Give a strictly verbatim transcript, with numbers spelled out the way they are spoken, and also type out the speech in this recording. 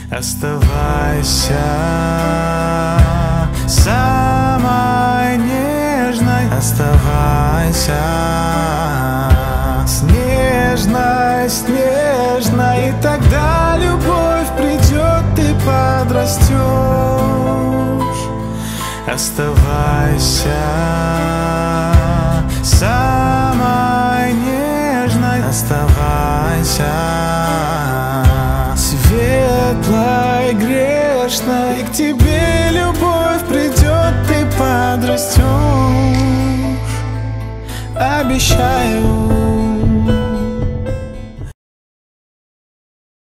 Оставайся самой нежной, оставайся снежной, снежной, и тогда любовь придет, ты подрастешь. Оставайся самой нежной, оставайся светлой, грешной, и к тебе любовь придет, ты подрастешь. Обещаю.